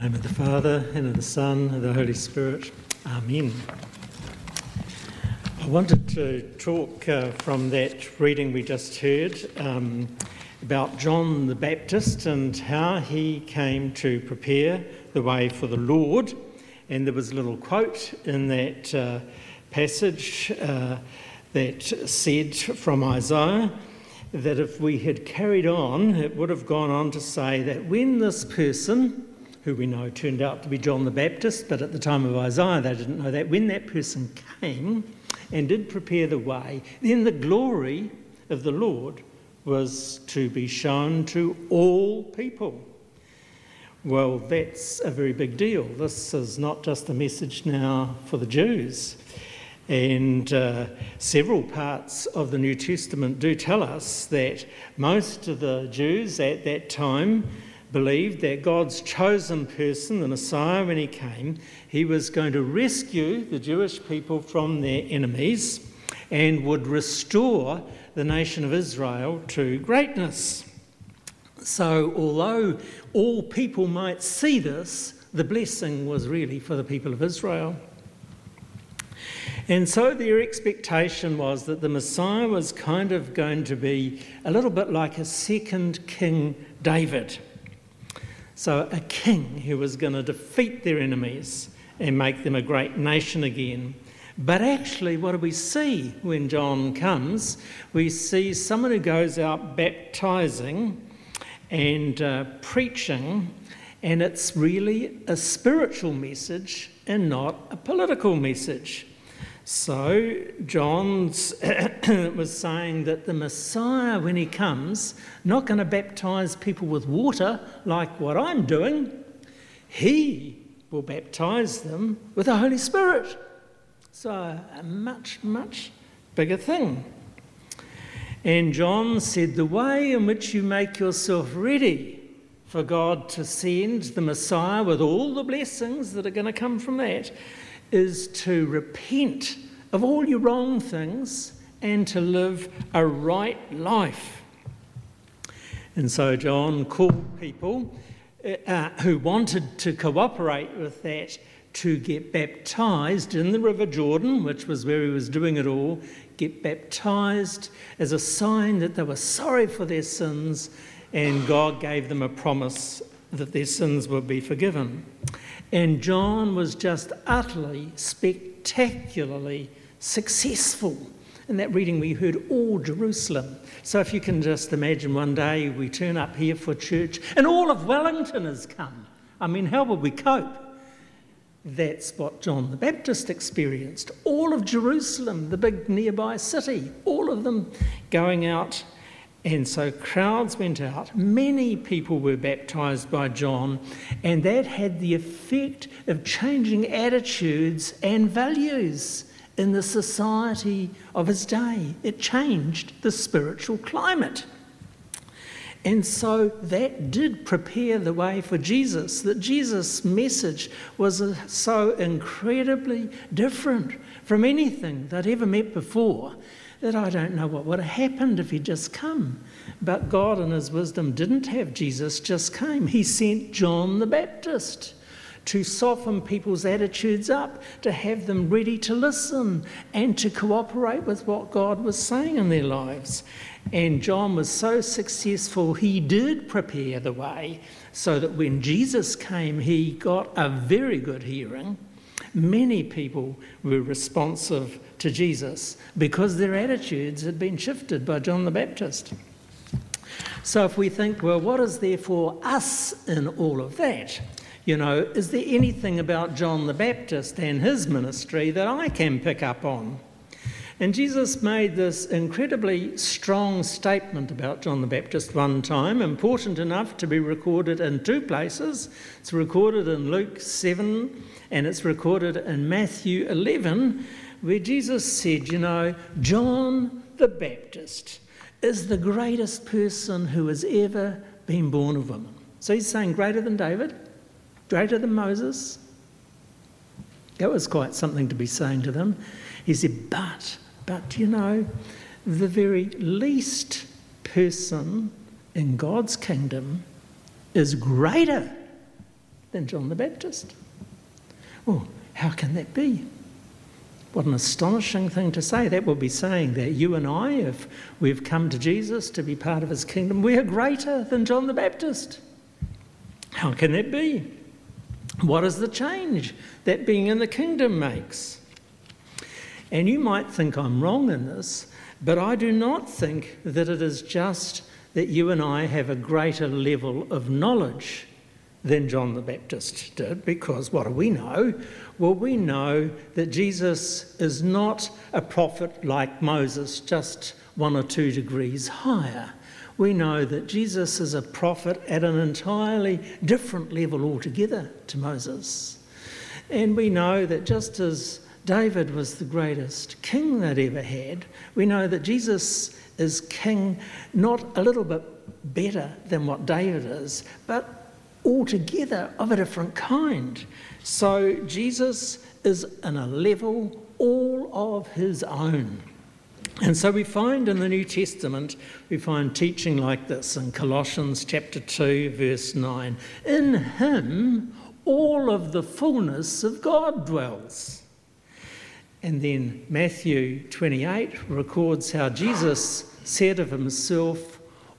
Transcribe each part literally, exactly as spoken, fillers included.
In the name of the Father, and of the Son, and of the Holy Spirit. Amen. I wanted to talk uh, from that reading we just heard um, about John the Baptist and how he came to prepare the way for the Lord. And there was a little quote in that uh, passage uh, that said from Isaiah that if we had carried on, it would have gone on to say that when this person, who we know turned out to be John the Baptist, but at the time of Isaiah they didn't know that, when that person came and did prepare the way, then the glory of the Lord was to be shown to all people. Well, that's a very big deal. This is not just a message now for the Jews. And uh, several parts of the New Testament do tell us that most of the Jews at that time believed that God's chosen person, the Messiah, when he came, he was going to rescue the Jewish people from their enemies and would restore the nation of Israel to greatness. So although all people might see this, the blessing was really for the people of Israel. And so their expectation was that the Messiah was kind of going to be a little bit like a second King David. So a king who was going to defeat their enemies and make them a great nation again. But actually, what do we see when John comes? We see someone who goes out baptising and uh, preaching, and it's really a spiritual message and not a political message. So John was saying that the Messiah, when he comes, not going to baptise people with water like what I'm doing. He will baptise them with the Holy Spirit. So a much, much bigger thing. And John said, the way in which you make yourself ready for God to send the Messiah with all the blessings that are going to come from that is to repent of all your wrong things and to live a right life. And so John called people uh, who wanted to cooperate with that to get baptised in the River Jordan, which was where he was doing it all, get baptised as a sign that they were sorry for their sins, and God gave them a promise that their sins would be forgiven. And John was just utterly, spectacularly successful. In that reading we heard all Jerusalem. So if you can just imagine one day we turn up here for church and all of Wellington has come. I mean, how would we cope? That's what John the Baptist experienced. All of Jerusalem, the big nearby city, all of them going out. And so crowds went out. Many people were baptised by John, and that had the effect of changing attitudes and values in the society of his day. It changed the spiritual climate. And so that did prepare the way for Jesus, that Jesus' message was so incredibly different from anything they'd ever met before, that I don't know what would have happened if he'd just come. But God in his wisdom didn't have Jesus just came. He sent John the Baptist to soften people's attitudes up, to have them ready to listen and to cooperate with what God was saying in their lives. And John was so successful, he did prepare the way so that when Jesus came, he got a very good hearing. Many people were responsive to Jesus because their attitudes had been shifted by John the Baptist. So if we think, well, what is there for us in all of that? You know, is there anything about John the Baptist and his ministry that I can pick up on? And Jesus made this incredibly strong statement about John the Baptist one time, important enough to be recorded in two places. It's recorded in Luke seven and it's recorded in Matthew eleven, where Jesus said, you know, John the Baptist is the greatest person who has ever been born of woman. So he's saying greater than David, greater than Moses. That was quite something to be saying to them. He said, but, but, you know, the very least person in God's kingdom is greater than John the Baptist. Well, how can that be? What an astonishing thing to say. That will be saying that you and I, if we've come to Jesus to be part of his kingdom, we are greater than John the Baptist. How can that be? What is the change that being in the kingdom makes? And you might think I'm wrong in this, but I do not think that it is just that you and I have a greater level of knowledge than John the Baptist did, because what do we know? Well, we know that Jesus is not a prophet like Moses, just one or two degrees higher. We know that Jesus is a prophet at an entirely different level altogether to Moses. And we know that just as David was the greatest king that ever had, we know that Jesus is king not a little bit better than what David is, but altogether of a different kind. So Jesus is in a level all of his own. And so we find in the New Testament, we find teaching like this in Colossians chapter two, verse nine. In him, all of the fullness of God dwells. And then Matthew twenty-eight records how Jesus said of himself,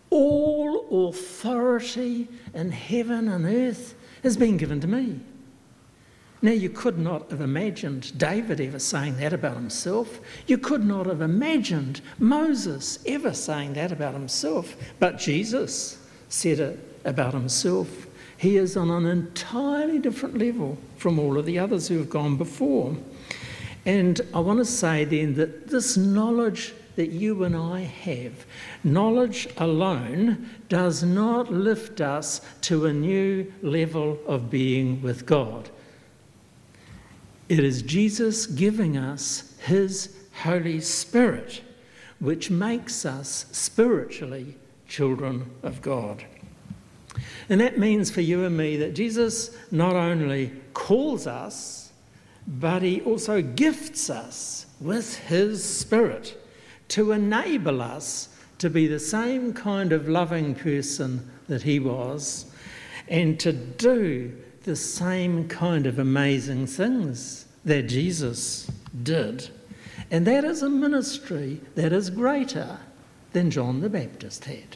all authority in heaven and earth has been given to me. Now, you could not have imagined David ever saying that about himself. You could not have imagined Moses ever saying that about himself. But Jesus said it about himself. He is on an entirely different level from all of the others who have gone before. And I want to say then that this knowledge that you and I have, knowledge alone does not lift us to a new level of being with God. It is Jesus giving us his Holy Spirit, which makes us spiritually children of God. And that means for you and me that Jesus not only calls us, but he also gifts us with his Spirit to enable us to be the same kind of loving person that he was, and to do the same kind of amazing things that Jesus did. And that is a ministry that is greater than John the Baptist had.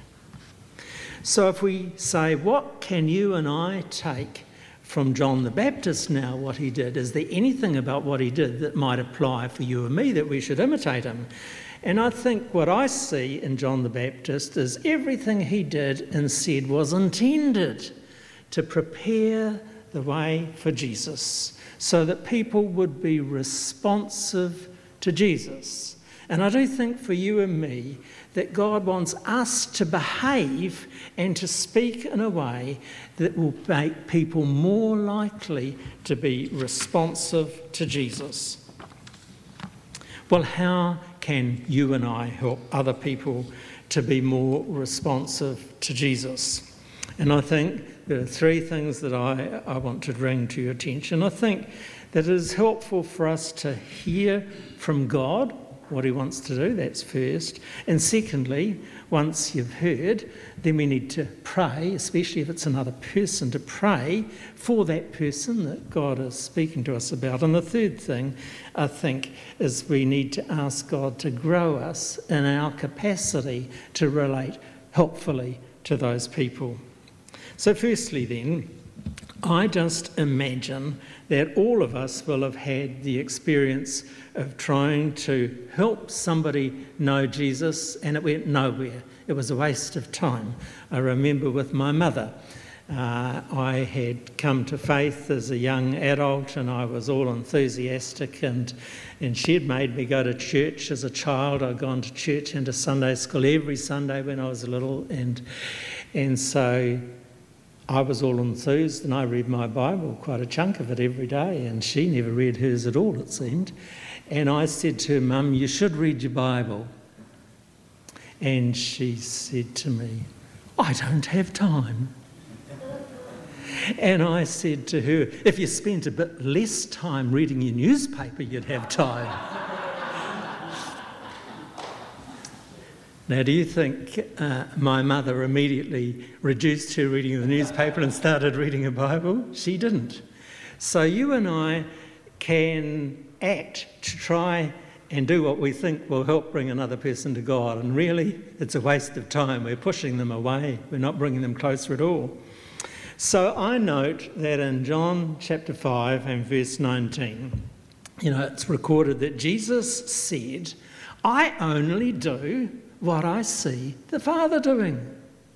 So if we say, what can you and I take from John the Baptist now, what he did? Is there anything about what he did that might apply for you and me that we should imitate him? And I think what I see in John the Baptist is everything he did and said was intended to prepare the way for Jesus so that people would be responsive to Jesus. And I do think for you and me that God wants us to behave and to speak in a way that will make people more likely to be responsive to Jesus. Well, how can you and I help other people to be more responsive to Jesus? And I think there are three things that I, I want to bring to your attention. I think that it is helpful for us to hear from God what he wants to do, that's first. And secondly, once you've heard, then we need to pray, especially if it's another person, to pray for that person that God is speaking to us about. And the third thing, I think, is we need to ask God to grow us in our capacity to relate helpfully to those people. So firstly then, I just imagine that all of us will have had the experience of trying to help somebody know Jesus, and it went nowhere. It was a waste of time. I remember with my mother, uh, I had come to faith as a young adult, and I was all enthusiastic, and, and she had made me go to church as a child. I'd gone to church and to Sunday school every Sunday when I was little, and and so I was all enthused, and I read my Bible, quite a chunk of it every day, and she never read hers at all, it seemed. And I said to her, Mum, you should read your Bible. And she said to me, I don't have time. And I said to her, if you spent a bit less time reading your newspaper, you'd have time. Now, do you think uh, my mother immediately reduced her reading the newspaper and started reading a Bible? She didn't. So you and I can act to try and do what we think will help bring another person to God. And really, it's a waste of time. We're pushing them away. We're not bringing them closer at all. So I note that in John chapter five and verse nineteen, you know, it's recorded that Jesus said, "I only do what I see the Father doing."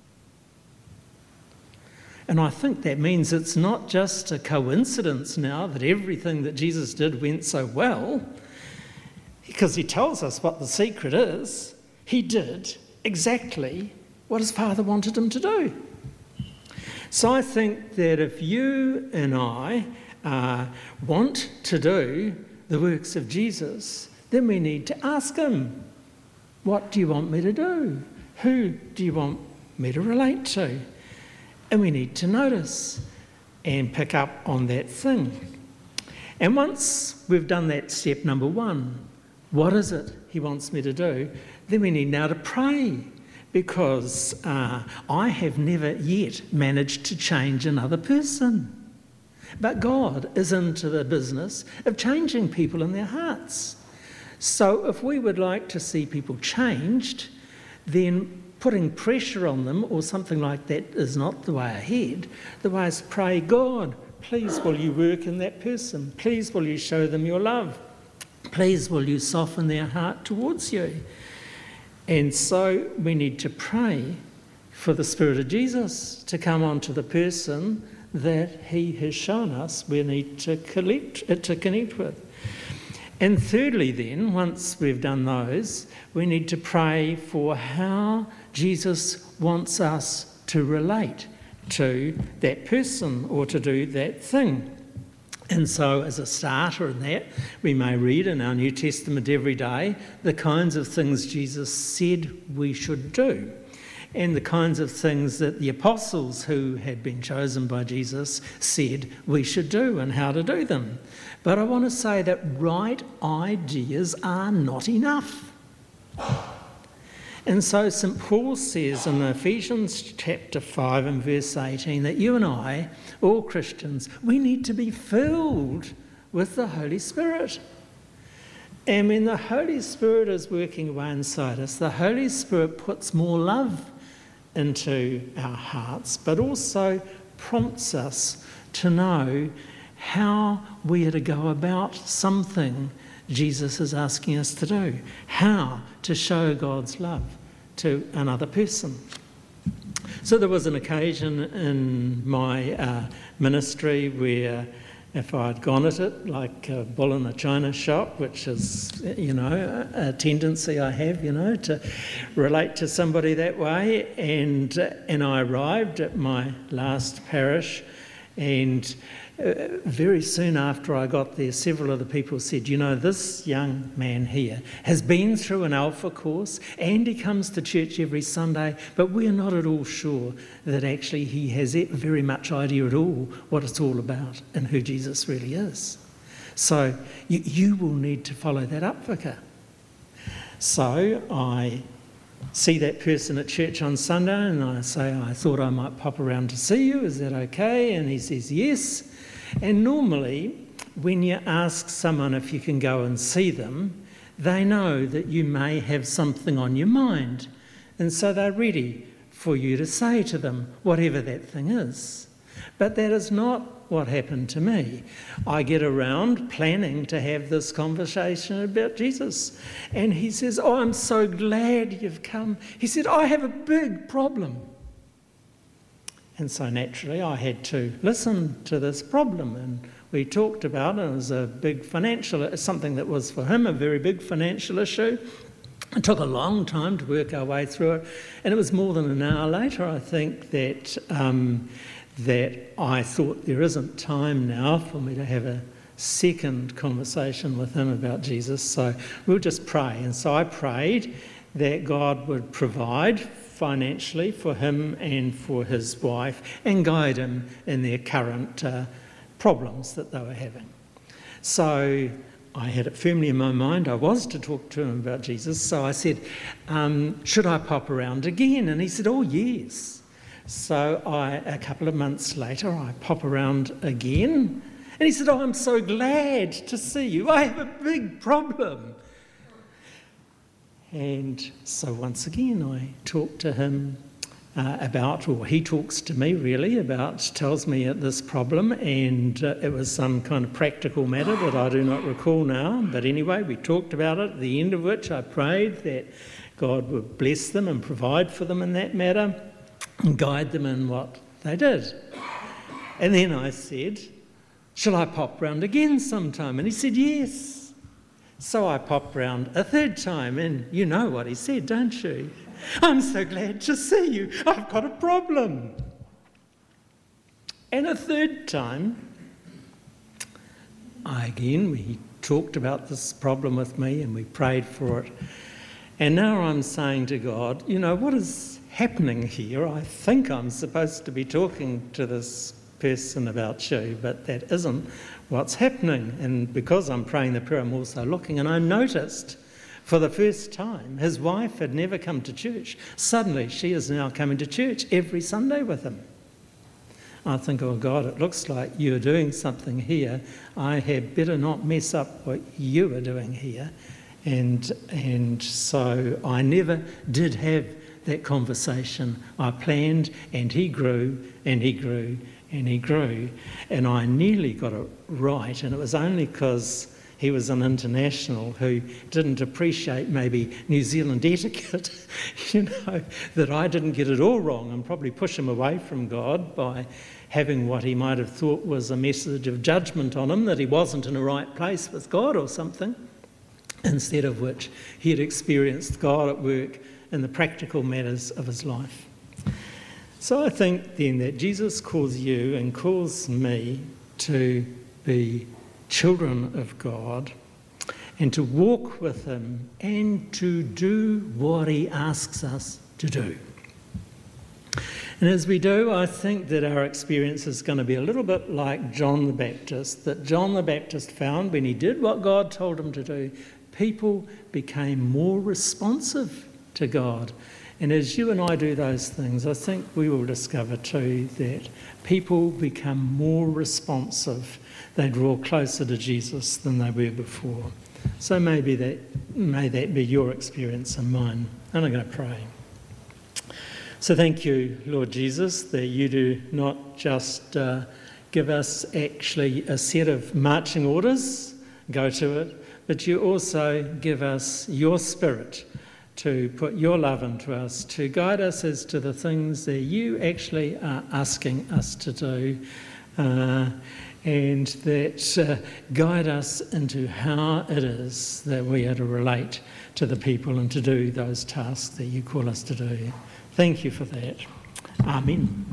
And I think that means it's not just a coincidence now that everything that Jesus did went so well, because he tells us what the secret is. He did exactly what his Father wanted him to do. So I think that if you and I uh, want to do the works of Jesus, then we need to ask him, what do you want me to do? Who do you want me to relate to? And we need to notice and pick up on that thing. And once we've done that step number one, what is it he wants me to do? Then we need now to pray, because uh, I have never yet managed to change another person. But God is into the business of changing people in their hearts. So if we would like to see people changed, then putting pressure on them or something like that is not the way ahead. The way is pray, God, please will you work in that person? Please will you show them your love? Please will you soften their heart towards you? And so we need to pray for the Spirit of Jesus to come onto the person that he has shown us we need to collect, uh, to connect with. And thirdly then, once we've done those, we need to pray for how Jesus wants us to relate to that person or to do that thing. And so as a starter in that, we may read in our New Testament every day the kinds of things Jesus said we should do, and the kinds of things that the apostles who had been chosen by Jesus said we should do and how to do them. But I want to say that right ideas are not enough. And so Saint Paul says in Ephesians chapter five and verse eighteen that you and I, all Christians, we need to be filled with the Holy Spirit. And when the Holy Spirit is working away inside us, the Holy Spirit puts more love into our hearts, but also prompts us to know how we are to go about something Jesus is asking us to do, how to show God's love to another person. So there was an occasion in my uh, ministry where if I'd gone at it like a bull in a china shop, which is, you know, a tendency I have, you know, to relate to somebody that way, and and I arrived at my last parish, and Uh, very soon after I got there, several of the people said, you know, this young man here has been through an Alpha course and he comes to church every Sunday, but we're not at all sure that actually he has very much idea at all what it's all about and who Jesus really is. So you, you will need to follow that up, Vicar. So I see that person at church on Sunday and I say, I thought I might pop around to see you, is that okay? And he says, yes. And normally, when you ask someone if you can go and see them, they know that you may have something on your mind. And so they're ready for you to say to them whatever that thing is. But that is not what happened to me. I get around planning to have this conversation about Jesus. And he says, oh, I'm so glad you've come. He said, I have a big problem. And so naturally I had to listen to this problem, and we talked about it. It was a big financial, something that was for him a very big financial issue. It took a long time to work our way through it, and it was more than an hour later, I think, that um, that I thought there isn't time now for me to have a second conversation with him about Jesus, so we'll just pray. And so I prayed that God would provide financially for him and for his wife and guide him in their current uh, problems that they were having. So I had it firmly in my mind I was to talk to him about Jesus. So I said, um, should I pop around again? And he said, oh, yes. So I, a couple of months later, I pop around again. And he said, oh, I'm so glad to see you. I have a big problem. And so once again, I talked to him uh, about, or he talks to me really about, tells me this problem, and uh, it was some kind of practical matter that I do not recall now. But anyway, we talked about it, at the end of which I prayed that God would bless them and provide for them in that matter and guide them in what they did. And then I said, shall I pop round again sometime? And he said, yes. So I popped round a third time, and you know what he said, don't you? I'm so glad to see you. I've got a problem. And a third time, I again, he talked about this problem with me, and we prayed for it. And now I'm saying to God, you know, what is happening here? I think I'm supposed to be talking to this person about you, but that isn't what's happening. And because I'm praying the prayer, I'm also looking, and I noticed for the first time his wife had never come to church. Suddenly she is now coming to church every Sunday with him. I think, oh God, it looks like you're doing something here. I had better not mess up what you are doing here. And and so I never did have that conversation. I planned, and he grew and he grew and he grew, and I nearly got it right, and it was only because he was an international who didn't appreciate maybe New Zealand etiquette, you know, that I didn't get it all wrong and probably push him away from God by having what he might have thought was a message of judgment on him, that he wasn't in the right place with God or something, instead of which he had experienced God at work in the practical matters of his life. So I think then that Jesus calls you and calls me to be children of God and to walk with him and to do what he asks us to do. And as we do, I think that our experience is going to be a little bit like John the Baptist, that John the Baptist found when he did what God told him to do, people became more responsive to God. And as you and I do those things, I think we will discover too that people become more responsive. They draw closer to Jesus than they were before. So maybe that, may that be your experience and mine. And I'm going to pray. So thank you, Lord Jesus, that you do not just uh, give us actually a set of marching orders, go to it, but you also give us your Spirit to put your love into us, to guide us as to the things that you actually are asking us to do, uh, and that uh, guide us into how it is that we are to relate to the people and to do those tasks that you call us to do. Thank you for that. Amen.